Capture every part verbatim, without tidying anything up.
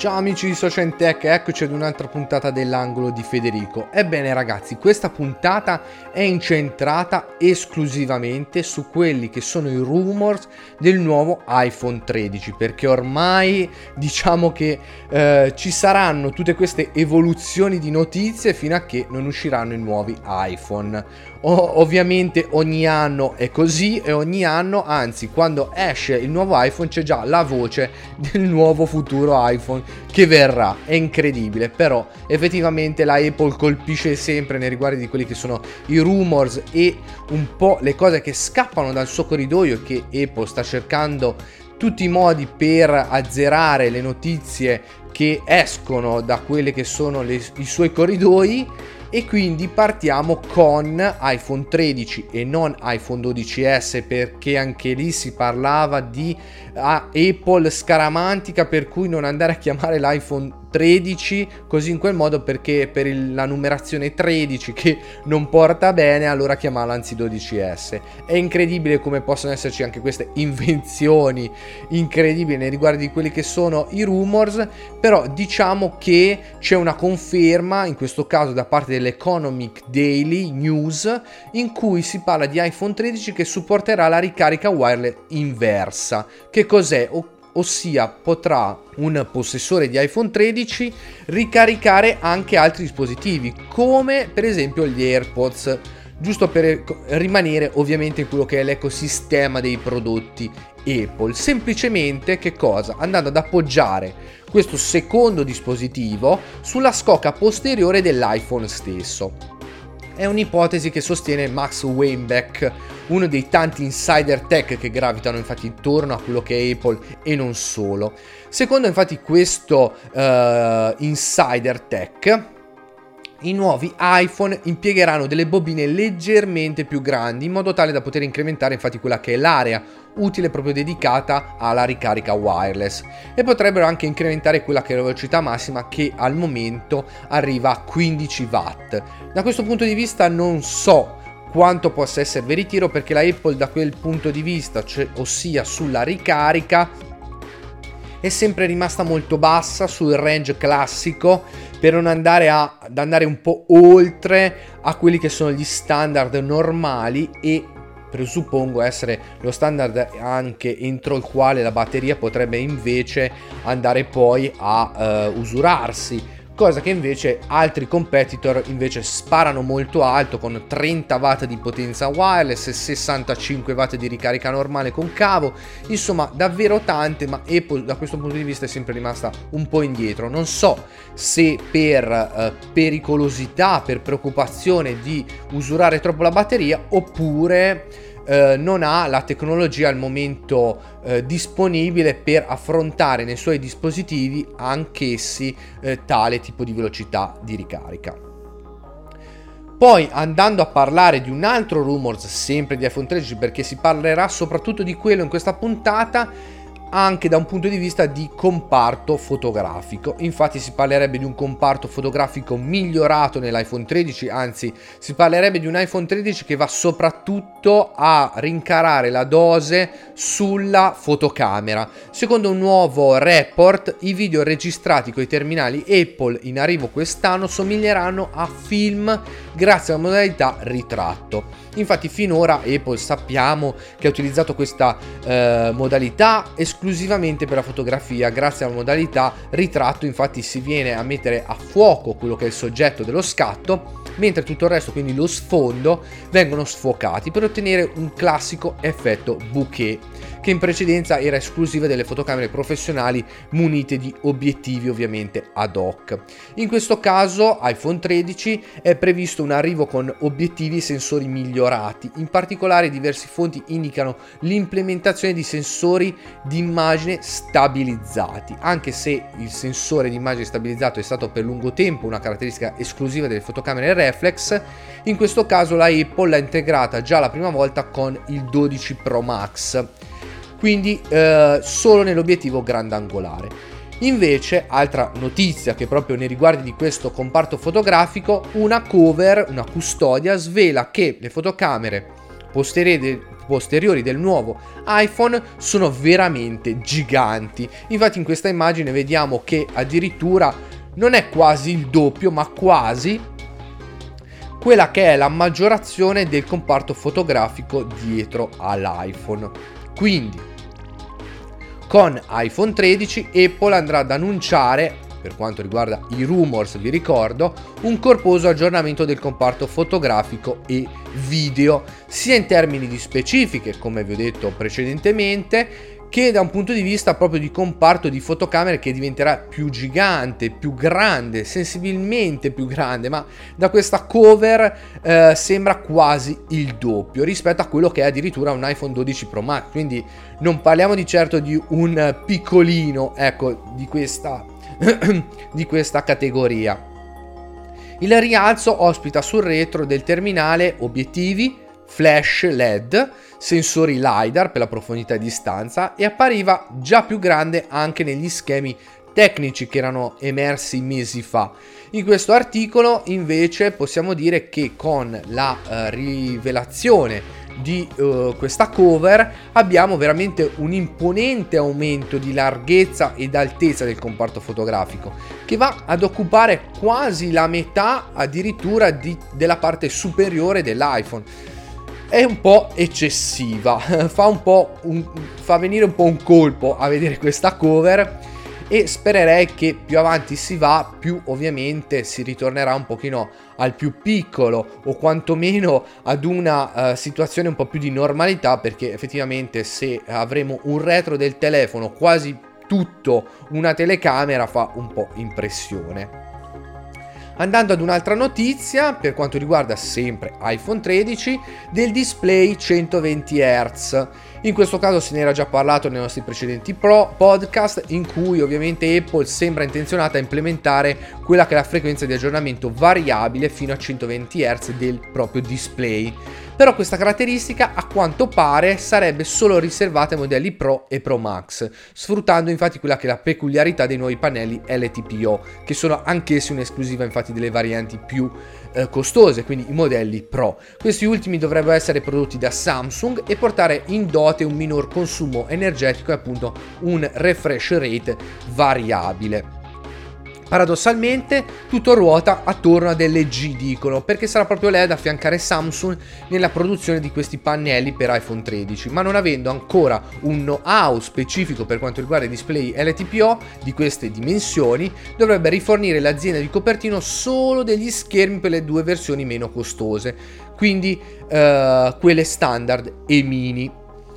Ciao amici di Social Tech, eccoci ad un'altra puntata dell'angolo di Federico. Ebbene ragazzi, questa puntata è incentrata esclusivamente su quelli che sono i rumors del nuovo iPhone tredici, perché ormai diciamo che eh, ci saranno tutte queste evoluzioni di notizie fino a che non usciranno i nuovi iPhone. O- ovviamente ogni anno è così e ogni anno, anzi quando esce il nuovo iPhone c'è già la voce del nuovo futuro iPhone che verrà. È incredibile, però effettivamente la Apple colpisce sempre nei riguardi di quelli che sono i rumors e un po' le cose che scappano dal suo corridoio, che Apple sta cercando tutti i modi per azzerare le notizie che escono da quelle che sono le, i suoi corridoi. E quindi partiamo con iPhone tredici e non iPhone dodici S, perché anche lì si parlava di ah, Apple scaramantica, per cui non andare a chiamare l'iPhone tredici così in quel modo, perché per il, la numerazione tredici che non porta bene, allora chiamarlo anzi dodici S. È incredibile come possono esserci anche queste invenzioni incredibili nei riguardi di quelli che sono i rumors, però diciamo che c'è una conferma in questo caso da parte dell'Economic Daily News, in cui si parla di iPhone tredici che supporterà la ricarica wireless inversa. Che cos'è? O- ossia potrà un possessore di iPhone tredici ricaricare anche altri dispositivi, come per esempio gli AirPods, giusto per rimanere ovviamente in quello che è l'ecosistema dei prodotti Apple. Semplicemente che cosa? Andando ad appoggiare questo secondo dispositivo sulla scocca posteriore dell'iPhone stesso. È un'ipotesi che sostiene Max Weinbeck, uno dei tanti insider tech che gravitano infatti intorno a quello che è Apple e non solo. Secondo infatti questo uh, insider tech, i nuovi iPhone impiegheranno delle bobine leggermente più grandi, in modo tale da poter incrementare infatti quella che è l'area utile proprio dedicata alla ricarica wireless, e potrebbero anche incrementare quella che è la velocità massima, che al momento arriva a quindici watt. Da questo punto di vista non so quanto possa essere veritiero, perché la Apple da quel punto di vista, cioè, ossia sulla ricarica, è sempre rimasta molto bassa sul range classico, per non andare a, ad andare un po' oltre a quelli che sono gli standard normali, e presuppongo essere lo standard anche entro il quale la batteria potrebbe invece andare poi a uh, usurarsi, cosa che invece altri competitor invece sparano molto alto, con trenta watt di potenza wireless e sessantacinque watt di ricarica normale con cavo. Insomma davvero tante, ma Apple da questo punto di vista è sempre rimasta un po' indietro. Non so se per eh, pericolosità, per preoccupazione di usurare troppo la batteria, oppure Uh, non ha la tecnologia al momento uh, disponibile per affrontare nei suoi dispositivi anch'essi uh, tale tipo di velocità di ricarica. Poi, andando a parlare di un altro rumors sempre di iPhone tredici, perché si parlerà soprattutto di quello in questa puntata, anche da un punto di vista di comparto fotografico. Infatti si parlerebbe di un comparto fotografico migliorato nell'iPhone tredici, anzi si parlerebbe di un iPhone tredici che va soprattutto a rincarare la dose sulla fotocamera. Secondo un nuovo report, i video registrati con i terminali Apple in arrivo quest'anno somiglieranno a film grazie alla modalità ritratto. Infatti finora Apple sappiamo che ha utilizzato questa eh, modalità esclusivamente per la fotografia. Grazie alla modalità ritratto infatti si viene a mettere a fuoco quello che è il soggetto dello scatto, mentre tutto il resto, quindi lo sfondo, vengono sfocati per ottenere un classico effetto bokeh, che in precedenza era esclusiva delle fotocamere professionali munite di obiettivi ovviamente ad hoc. In questo caso iPhone tredici è previsto un arrivo con obiettivi e sensori migliorati. In particolare diverse fonti indicano l'implementazione di sensori di immagine stabilizzati. Anche se il sensore di immagine stabilizzato è stato per lungo tempo una caratteristica esclusiva delle fotocamere reflex, in questo caso la Apple l'ha integrata già la prima volta con il dodici Pro Max, quindi eh, solo nell'obiettivo grandangolare. Invece, altra notizia che proprio nei riguardi di questo comparto fotografico, una cover, una custodia svela che le fotocamere posteriori posteriori del nuovo iPhone sono veramente giganti. Infatti in questa immagine vediamo che addirittura non è quasi il doppio, ma quasi quella che è la maggiorazione del comparto fotografico dietro all'iPhone. Quindi con iPhone tredici Apple andrà ad annunciare, per quanto riguarda i rumors vi ricordo, un corposo aggiornamento del comparto fotografico e video, sia in termini di specifiche, come vi ho detto precedentemente, che da un punto di vista proprio di comparto di fotocamere che diventerà più gigante, più grande, sensibilmente più grande, ma da questa cover eh, sembra quasi il doppio rispetto a quello che è addirittura un iPhone dodici Pro Max, quindi non parliamo di certo di un piccolino, ecco, di questa di questa categoria. Il rialzo ospita sul retro del terminale obiettivi, flash L E D, sensori LiDAR per la profondità di distanza e appariva già più grande anche negli schemi tecnici che erano emersi mesi fa. In questo articolo invece possiamo dire che con la uh, rivelazione di uh, questa cover abbiamo veramente un imponente aumento di larghezza ed altezza del comparto fotografico, che va ad occupare quasi la metà addirittura di, della parte superiore dell'iPhone. È un po' eccessiva, fa un po' un, fa venire un po' un colpo a vedere questa cover, e spererei che più avanti si va, più ovviamente si ritornerà un pochino al più piccolo, o quantomeno ad una uh, situazione un po' più di normalità, perché effettivamente se avremo un retro del telefono quasi tutto una telecamera fa un po' impressione. Andando ad un'altra notizia, per quanto riguarda sempre iPhone tredici, del display centoventi hertz. In questo caso se ne era già parlato nei nostri precedenti pro podcast, in cui ovviamente Apple sembra intenzionata a implementare quella che è la frequenza di aggiornamento variabile fino a centoventi hertz del proprio display. Però questa caratteristica a quanto pare sarebbe solo riservata ai modelli Pro e Pro Max, sfruttando infatti quella che è la peculiarità dei nuovi pannelli L T P O, che sono anch'essi un'esclusiva infatti delle varianti più eh, costose, quindi i modelli Pro. Questi ultimi dovrebbero essere prodotti da Samsung e portare in dote un minor consumo energetico e appunto un refresh rate variabile. Paradossalmente tutto ruota attorno ad L G, dicono, perché sarà proprio lei ad affiancare Samsung nella produzione di questi pannelli per iPhone tredici, ma non avendo ancora un know-how specifico per quanto riguarda i display L T P O di queste dimensioni, dovrebbe rifornire l'azienda di Cupertino solo degli schermi per le due versioni meno costose, quindi uh, quelle standard e mini.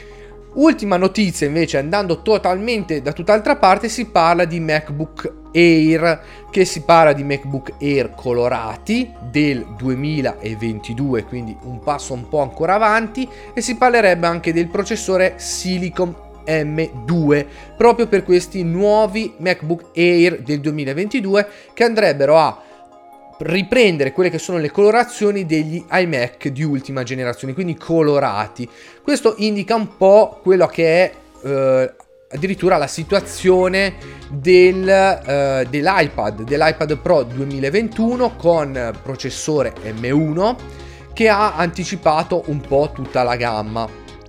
Ultima notizia invece, andando totalmente da tutt'altra parte, si parla di MacBook Air, che si parla di MacBook Air colorati del duemilaventidue, quindi un passo un po' ancora avanti, e si parlerebbe anche del processore Silicon M due proprio per questi nuovi MacBook Air del duemilaventidue, che andrebbero a riprendere quelle che sono le colorazioni degli iMac di ultima generazione, quindi colorati. Questo indica un po' quello che è eh, addirittura la situazione del, eh, dell'iPad, dell'iPad Pro duemilaventuno con processore M uno, che ha anticipato un po' tutta la gamma.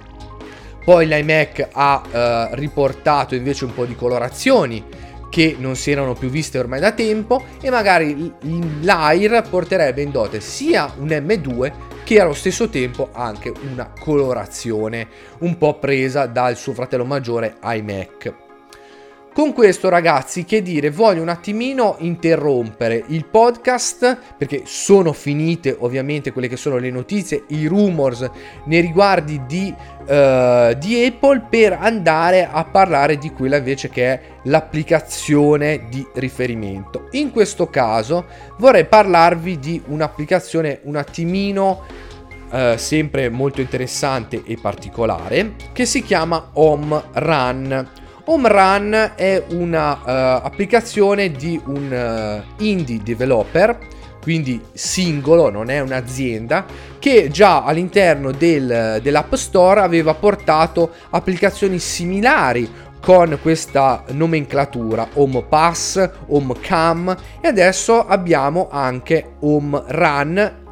Poi l'iMac ha eh, riportato invece un po' di colorazioni che non si erano più viste ormai da tempo, e magari l'Air porterebbe in dote sia un M due che allo stesso tempo anche una colorazione un po' presa dal suo fratello maggiore iMac. Con questo, ragazzi, che dire, voglio un attimino interrompere il podcast, perché sono finite ovviamente quelle che sono le notizie, i rumors nei riguardi di, uh, di Apple, per andare a parlare di quella invece che è l'applicazione di riferimento. In questo caso vorrei parlarvi di un'applicazione un attimino uh, sempre molto interessante e particolare, che si chiama Home Run. Home Run è una uh, applicazione di un uh, indie developer, quindi singolo, non è un'azienda, che già all'interno del, dell'App Store aveva portato applicazioni similari con questa nomenclatura: Home Pass, Home Cam, e adesso abbiamo anche Home Run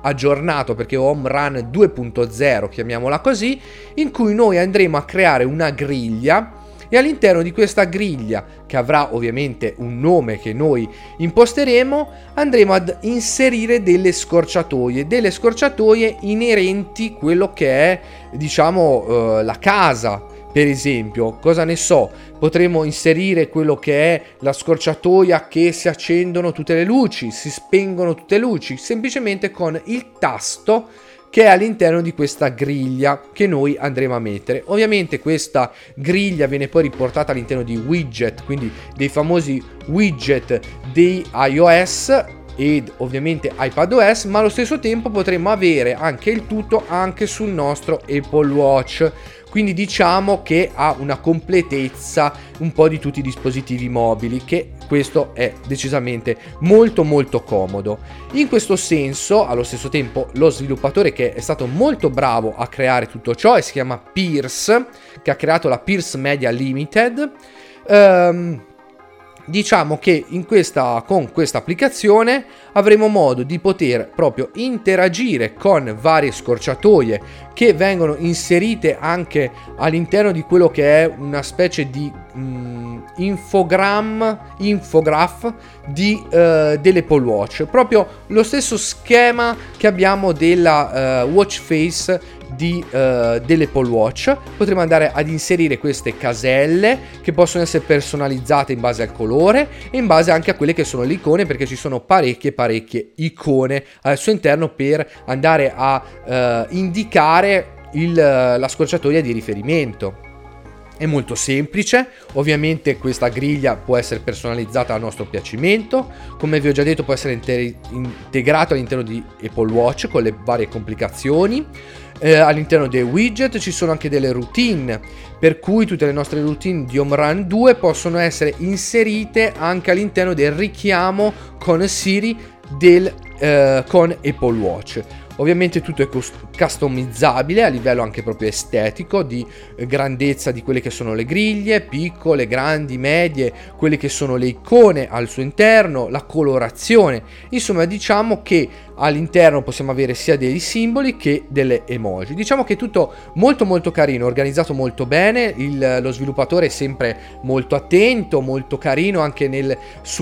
aggiornato, perché Home Run due punto zero, chiamiamola così, in cui noi andremo a creare una griglia e all'interno di questa griglia, che avrà ovviamente un nome che noi imposteremo, andremo ad inserire delle scorciatoie, delle scorciatoie inerenti a quello che è, diciamo, eh, la casa. Per esempio, cosa ne so, potremo inserire quello che è la scorciatoia che si accendono tutte le luci, si spengono tutte le luci, semplicemente con il tasto che è all'interno di questa griglia che noi andremo a mettere. Ovviamente questa griglia viene poi riportata all'interno di widget, quindi dei famosi widget di iOS ed ovviamente iPadOS, ma allo stesso tempo potremo avere anche il tutto anche sul nostro Apple Watch. Quindi diciamo che ha una completezza un po' di tutti i dispositivi mobili, che questo è decisamente molto molto comodo. In questo senso, allo stesso tempo, lo sviluppatore che è stato molto bravo a creare tutto ciò e si chiama Pierce, che ha creato la Pierce Media Limited, ehm, diciamo che in questa, con questa applicazione avremo modo di poter proprio interagire con varie scorciatoie che vengono inserite anche all'interno di quello che è una specie di mh, infogram, infograph di, uh, dell'Apple Watch, proprio lo stesso schema che abbiamo della uh, watch face di, uh, dell'Apple Watch. Potremo andare ad inserire queste caselle che possono essere personalizzate in base al colore e in base anche a quelle che sono le icone, perché ci sono parecchie parecchie icone al suo interno per andare a uh, indicare il, la scorciatoia di riferimento. È molto semplice, ovviamente questa griglia può essere personalizzata a nostro piacimento, come vi ho già detto può essere inter- integrato all'interno di Apple Watch con le varie complicazioni. Eh, all'interno dei widget ci sono anche delle routine, per cui tutte le nostre routine di Home Run due possono essere inserite anche all'interno del richiamo con Siri del, eh, con Apple Watch. Ovviamente tutto è customizzabile a livello anche proprio estetico, di grandezza di quelle che sono le griglie, piccole, grandi, medie, quelle che sono le icone al suo interno, la colorazione. Insomma, diciamo che all'interno possiamo avere sia dei simboli che delle emoji. Diciamo che è tutto molto molto carino, organizzato molto bene, il, lo sviluppatore è sempre molto attento, molto carino anche nel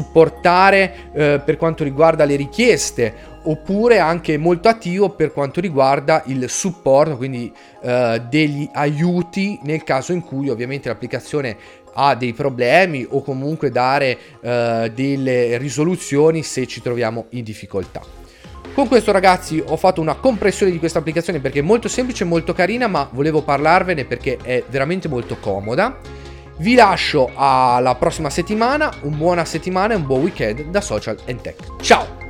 supportare eh, per quanto riguarda le richieste, oppure anche molto attivo per quanto riguarda il supporto, quindi eh, degli aiuti nel caso in cui ovviamente l'applicazione ha dei problemi, o comunque dare eh, delle risoluzioni se ci troviamo in difficoltà. Con questo, ragazzi, ho fatto una compressione di questa applicazione perché è molto semplice, molto carina, ma volevo parlarvene perché è veramente molto comoda. Vi lascio alla prossima settimana, una buona settimana e un buon weekend da Social and Tech. Ciao!